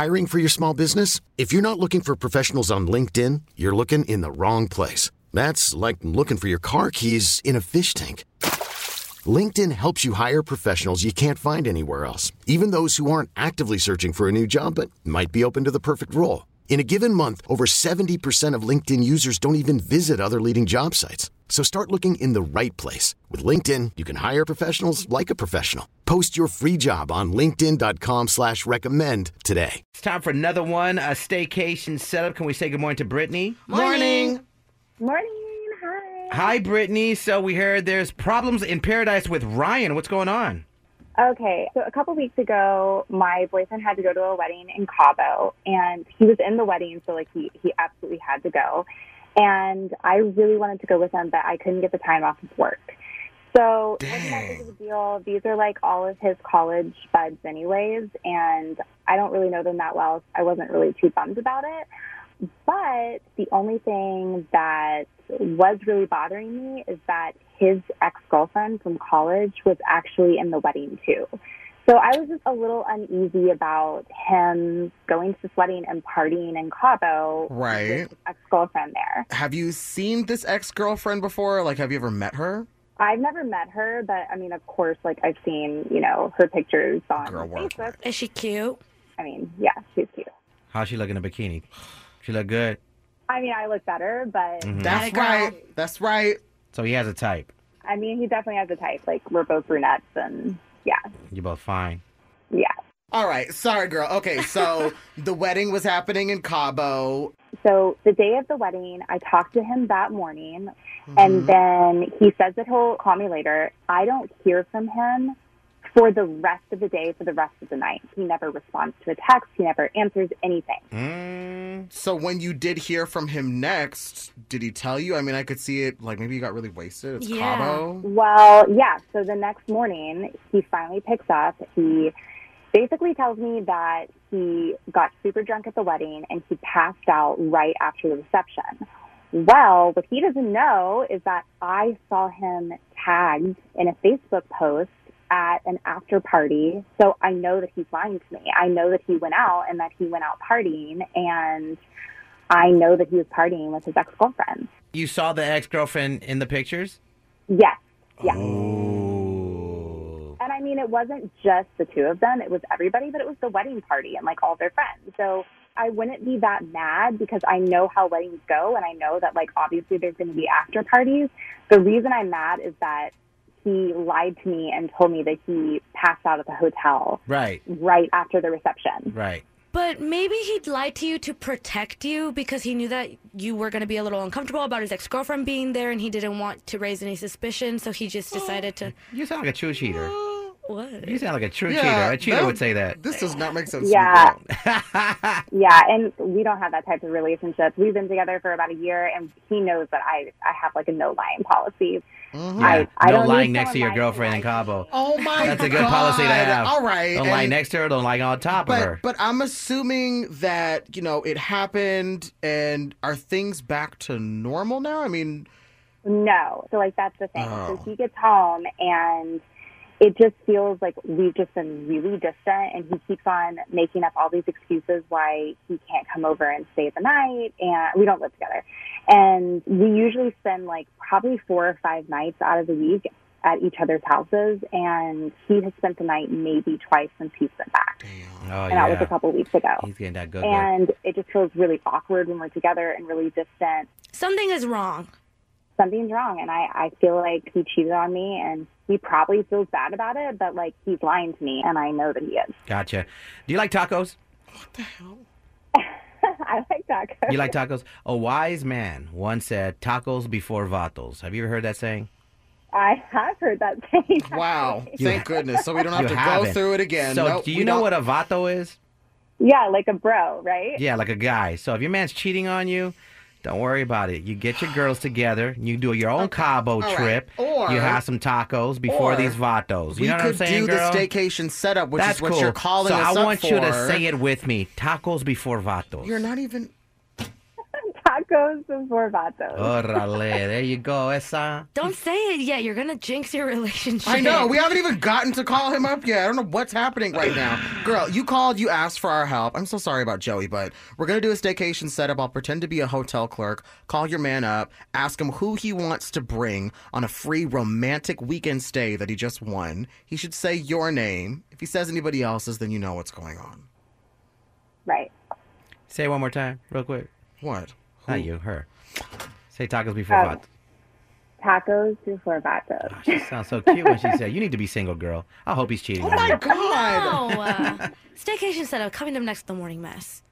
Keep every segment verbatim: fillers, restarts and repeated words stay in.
Hiring for your small business? If you're not looking for professionals on LinkedIn, you're looking in the wrong place. That's like looking for your car keys in a fish tank. LinkedIn helps you hire professionals you can't find anywhere else, even those who aren't actively searching for a new job but might be open to the perfect role. In a given month, over seventy percent of LinkedIn users don't even visit other leading job sites. So start looking in the right place. With LinkedIn, you can hire professionals like a professional. Post your free job on linkedin.com slash recommend today. It's time for another one, a staycation setup. Can we say good morning to Brittany? Morning. Morning. Hi. Hi, Brittany. So we heard there's problems in paradise with Ryan. What's going on? Okay, so a couple weeks ago, my boyfriend had to go to a wedding in Cabo, and he was in the wedding, so like he, he absolutely had to go. And I really wanted to go with him, but I couldn't get the time off of work. So it wasn't that big of a deal. These are like all of his college buds anyways, and I don't really know them that well. So I wasn't really too bummed about it. But the only thing that was really bothering me is that his ex-girlfriend from college was actually in the wedding too. So I was just a little uneasy about him going to this wedding and partying in Cabo Right. with his ex-girlfriend there. Have you seen this ex-girlfriend before? Like, have you ever met her? I've never met her, but I mean, of course, like I've seen, you know, her pictures on Girl, work. Facebook. Is she cute? I mean, yeah, she's cute. How's she look in a bikini? She look good. I mean, I look better, but Mm-hmm. That's girl. right. That's right. So he has a type. I mean, he definitely has a type. Like, we're both brunettes, and yeah, You're both fine. yeah. All right. Sorry, girl. Okay, so the wedding was happening in Cabo. So the day of the wedding, I talked to him that morning, and then he says that he'll call me later. I don't hear from him for the rest of the day, for the rest of the night. He never responds to a text. He never answers anything. Mm, So when you did hear from him next, did he tell you? I mean, I could see it, like, maybe he got really wasted. It's Yeah. Cabo. Well, yeah. So the next morning, he finally picks up. He basically tells me that he got super drunk at the wedding and he passed out right after the reception. Well, what he doesn't know is that I saw him tagged in a Facebook post at an after party. So I know that he's lying to me. I know that he went out and that he went out partying, and I know that he was partying with his ex-girlfriend. you saw the ex-girlfriend in the pictures? Yes. Yeah. Ooh. And I mean, it wasn't just the two of them. It was everybody, but it was the wedding party and like all their friends. So I wouldn't be that mad because I know how weddings go. And I know that like, obviously there's going to be after parties. The reason I'm mad is that he lied to me and told me that he passed out at the hotel Right, right after the reception. right. But maybe he lied to you to protect you because he knew that you were going to be a little uncomfortable about his ex-girlfriend being there and he didn't want to raise any suspicion, so he just decided to... You sound like a true cheater. What? You sound like a true Yeah, cheater. A cheater that- would say that. This does not make sense. Yeah. To me, Yeah, and we don't have that type of relationship. We've been together for about a year, and he knows that I I have like a no lying policy. Mhm. I, I no don't lying need next to your someone lying girlfriend in me. Cabo. Oh my That's a good God. policy to have. All right. Don't and- lie next to her. Don't lie on top of But her. but I'm assuming that, you know, it happened, and are things back to normal now? I mean, No. So, like, that's the thing. Oh. So he gets home, and it just feels like we've just been really distant, and he keeps on making up all these excuses why he can't come over and stay the night, and we don't live together. And we usually spend, like, probably four or five nights out of the week at each other's houses, and he has spent the night maybe twice since he's been back. oh, And that was yeah. a couple weeks ago. He's getting that good work. And it just feels really awkward when we're together and really distant. Something is wrong. Something's wrong, and I, I feel like he cheated on me, and he probably feels bad about it, but, like, he's lying to me, and I know that he is. Gotcha. Do you like tacos? what the hell? I like tacos. You like tacos? A wise man once said, tacos before vatos. Have you ever heard that saying? I have heard that saying. Wow. You- Thank goodness. So we don't have You to haven't. go through it again. So Nope, do we you know don't- what a vato is? Yeah, like a bro, right? Yeah, like a guy. So if your man's cheating on you, don't worry about it. You get your girls together. You do your own Cabo All right. trip. Or- you have some tacos before or these vatos. You we know what could I'm saying, do girl? the staycation setup, which That's is what cool. you're calling so us I up want for. you to say it with me. Tacos before vatos. You're not even... Tacos Tacos before vatos. Órale, there you go, esa. Don't say it yet. You're gonna jinx your relationship. I know. We haven't even gotten to call him up yet. I don't know what's happening right now. Girl, you called, you asked for our help. I'm so sorry about Joey, but we're going to do a staycation setup. I'll pretend to be a hotel clerk. Call your man up. Ask him who he wants to bring on a free romantic weekend stay that he just won. He should say your name. If he says anybody else's, then you know what's going on. Right. Say it one more time, real quick. What? Not you, her. Say tacos before Um, vatos. Tacos before vatos. Oh, she sounds so cute when she said, you need to be single, girl. I hope he's cheating Oh on my you. God. No. Uh, staycation setup coming up next. The morning mess.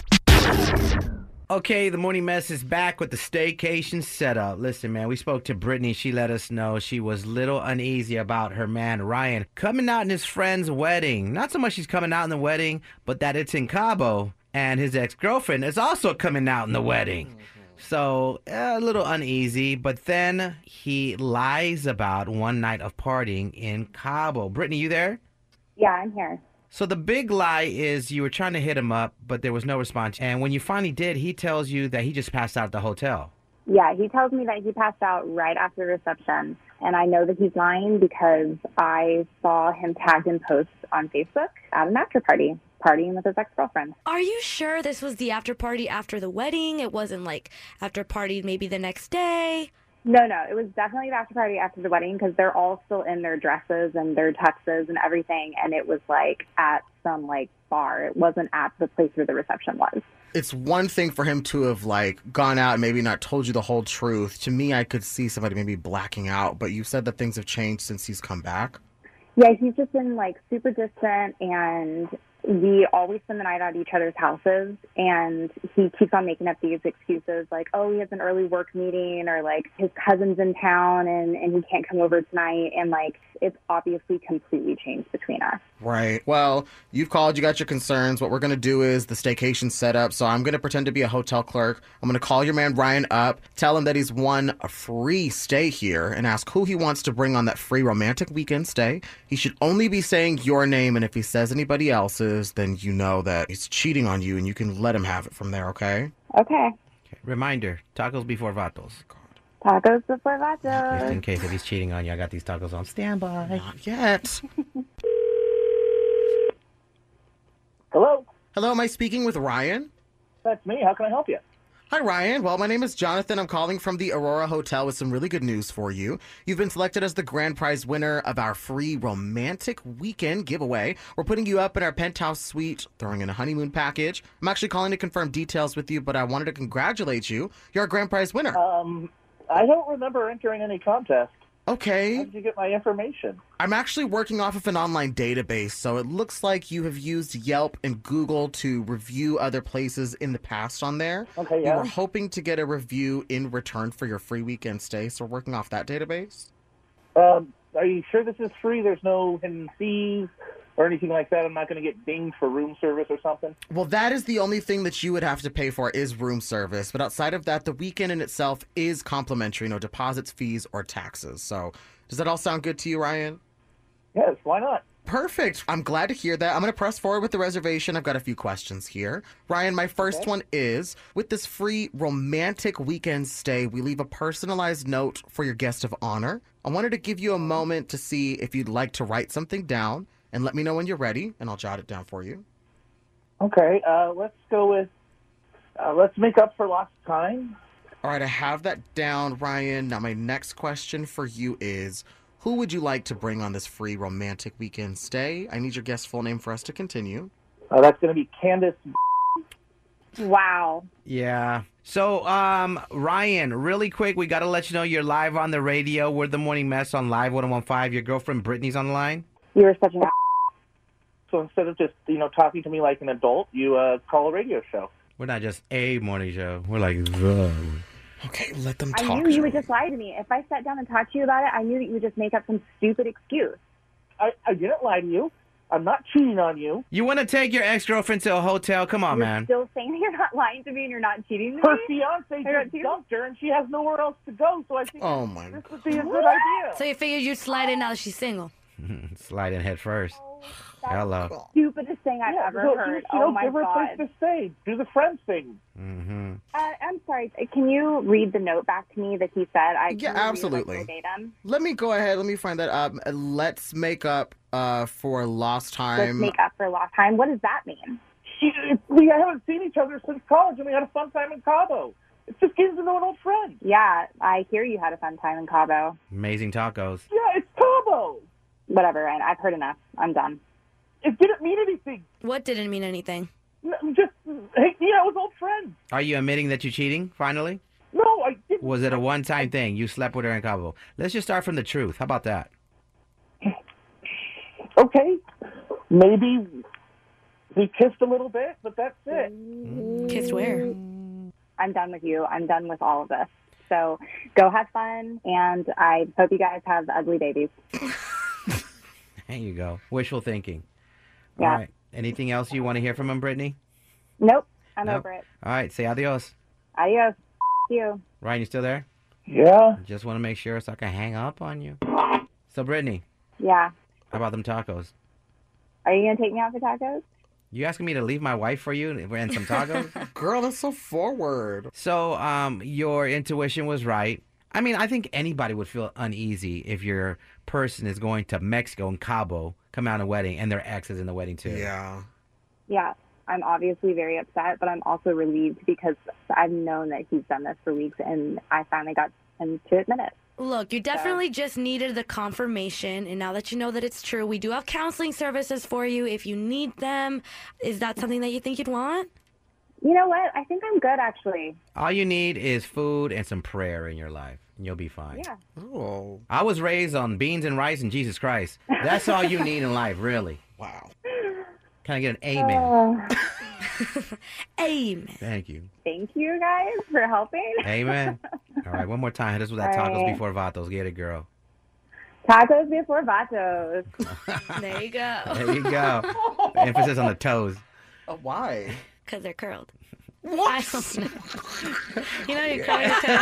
Okay, the morning mess is back with the staycation setup. Listen, man, we spoke to Brittany. She let us know she was little uneasy about her man, Ryan, coming out in his friend's wedding. Not so much he's coming out in the wedding, but that it's in Cabo, and his ex-girlfriend is also coming out in the wedding. So, a little uneasy, but then he lies about one night of partying in Cabo. Brittany, you there? Yeah, I'm here. So the big lie is you were trying to hit him up, but there was no response. And when you finally did, he tells you that he just passed out at the hotel. Yeah, he tells me that he passed out right after reception. And I know that he's lying because I saw him tagged in posts on Facebook at an after party, partying with his ex-girlfriend. Are you sure this was the after party after the wedding? It wasn't like after party maybe the next day? No, no, it was definitely the after party after the wedding because they're all still in their dresses and their tuxes and everything. And it was like at some like bar. It wasn't at the place where the reception was. It's one thing for him to have like gone out and maybe not told you the whole truth. To me, I could see somebody maybe blacking out, but you said that things have changed since he's come back. Yeah, he's just been like super distant, and we always spend the night at each other's houses, and he keeps on making up these excuses like, oh, he has an early work meeting, or like his cousin's in town and, and he can't come over tonight, and like it's obviously completely changed between us. Right. Well, you've called, you got your concerns. What we're going to do is the staycation setup. So I'm going to pretend to be a hotel clerk. I'm going to call your man Ryan up, tell him that he's won a free stay here, and ask who he wants to bring on that free romantic weekend stay. He should only be saying your name, and if he says anybody else's, then you know that he's cheating on you, and you can let him have it from there, okay? Okay. Okay. Reminder, tacos before vatos. Tacos before Just vatos. in case if he's cheating on you, I got these tacos on standby. Not yet. Hello, Hello, am I speaking with Ryan? that's me. How can I help you? Hi, Ryan. Well, my name is Jonathan. I'm calling from the Aurora Hotel with some really good news for you. You've been selected as the grand prize winner of our free romantic weekend giveaway. We're putting you up in our penthouse suite, throwing in a honeymoon package. I'm actually calling to confirm details with you, but I wanted to congratulate you. You're a grand prize winner. Um, I don't remember entering any contest. How Okay. did you get my information? I'm actually working off of an online database, so it looks like you have used Yelp and Google to review other places in the past on there. Okay, We yeah. were hoping to get a review in return for your free weekend stay, so we're working off that database. Um, are you sure this is free? There's no hidden fees or anything like that? I'm not going to get dinged for room service or something? Well, that is the only thing that you would have to pay for is room service. But outside of that, the weekend in itself is complimentary, no deposits, fees, or taxes. So does that all sound good to you, Ryan? Yes, why not? Perfect. I'm glad to hear that. I'm going to press forward with the reservation. I've got a few questions here. Ryan, my first Okay. one is, with this free romantic weekend stay, we leave a personalized note for your guest of honor. I wanted to give you a moment to see if you'd like to write something down and let me know when you're ready, and I'll jot it down for you. Okay, uh, let's go with, uh, let's make up for lost time. All right, I have that down, Ryan. Now, my next question for you is, who would you like to bring on this free romantic weekend stay? I need your guest's full name for us to continue. Uh, that's going to be Candace. Wow. Yeah. So, um, Ryan, really quick, we got to let you know you're live on the radio. We're the Morning Mess on Live one oh one five. Your girlfriend Brittany's on the line. You're such an So instead of just, you know, talking to me like an adult, you uh, call a radio show. We're not just a morning show. We're like the. Okay, let them I talk. knew you would Joey. just lie to me. If I sat down and talked to you about it, I knew that you would just make up some stupid excuse. I, I didn't lie to you. I'm not cheating on you. You want to take your ex-girlfriend to a hotel? Come on, You're man. still saying you're not lying to me and you're not cheating to Her me? fiance I don't just do- dumped her, and she has nowhere else to go. So I think Oh, my this would be a good idea. So you figured you'd slide in now that she's single. Slide in head first. Hello. Stupidest thing I've Yeah, ever so, heard. You know, Oh my give her a god. place to stay. Do the friends thing. Mm-hmm. Uh, I'm sorry. Can you read the note back to me that he said? I Yeah, can read it, like, absolutely. verbatim? Let me go ahead. Let me find that up. Let's make up uh, for lost Let's time. make up for lost time. What does that mean? She- We haven't seen each other since college, and we had a fun time in Cabo. It's just getting to know an old friend. Yeah, I hear you had a fun time in Cabo. Amazing tacos. Yeah, it's Cabo. Whatever, Ryan. I've heard enough. I'm done. It didn't mean anything. What didn't mean anything? N- Just, hey, yeah, it was old friends. Are you admitting that you're cheating, finally? No, I didn't. Was it a one-time thing? You slept with her in Cabo. Let's just start from the truth. How about that? Okay, maybe we kissed a little bit, but that's it. Kissed where? I'm done with you. I'm done with all of this. So go have fun, and I hope you guys have ugly babies. There you go. Wishful thinking. Yeah. All right. Anything else you want to hear from him, Brittany? Nope. I'm Nope. over it. All right. Say adios. Adios. You. Ryan, you still there? Yeah. Just want to make sure so I can hang up on you. So, Brittany, Yeah. how about them tacos? Are you going to take me out for tacos? You asking me to leave my wife for you and some tacos? Girl, that's so forward. So, um, your intuition was right. I mean, I think anybody would feel uneasy if your person is going to Mexico and Cabo, come out in a wedding, and their ex is in the wedding too. Yeah. Yeah. I'm obviously very upset, but I'm also relieved because I've known that he's done this for weeks, and I finally got him to admit it. Look, you definitely just needed the confirmation, and now that you know that it's true, we do have counseling services for you if you need them. Is that something that you think you'd want? You know what? I think I'm good, actually. All you need is food and some prayer in your life, and you'll be fine. Yeah. Oh, I was raised on beans and rice and Jesus Christ. That's all you need in life, really. wow. Can I get an amen? Uh, Amen. Thank you. thank you, guys, for helping. Amen. All right, one more time. Hit us with that All tacos right. before vatos. Get it, girl. Tacos before vatos. There you go. There you go. Emphasis on the toes. Uh, why? Because they're curled. What? I don't know. You know, you curl your toes.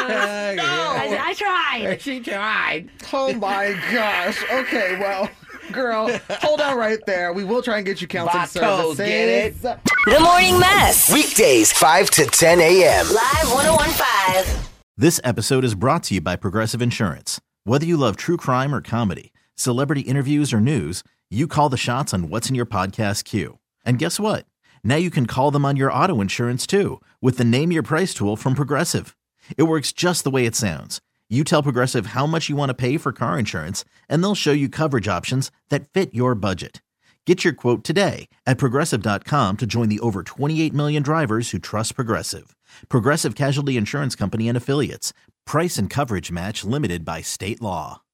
I, I tried. She tried. Oh my gosh. Okay, well, girl, hold on right there. We will try and get you counseling Vatos, services. get it? The Morning Mess. Weekdays, five to ten a.m. Live one oh one point five. This episode is brought to you by Progressive Insurance. Whether you love true crime or comedy, celebrity interviews or news, you call the shots on what's in your podcast queue. And guess what? Now you can call them on your auto insurance too with the Name Your Price tool from Progressive. It works just the way it sounds. You tell Progressive how much you want to pay for car insurance, and they'll show you coverage options that fit your budget. Get your quote today at Progressive dot com to join the over twenty-eight million drivers who trust Progressive. Progressive Casualty Insurance Company and Affiliates. Price and coverage match limited by state law.